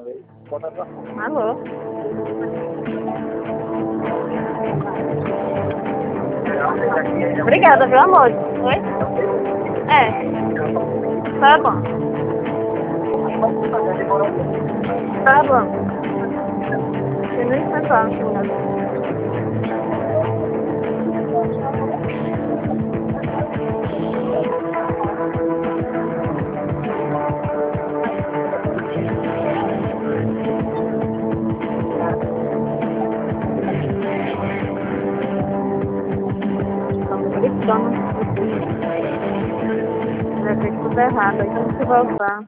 Alô? Obrigada, viu, amor? Oi? É. Tá bom. Tá bom. Tem nem pensar, senhora. Estamos gritando. Já fez tudo errado, aí temos que voltar.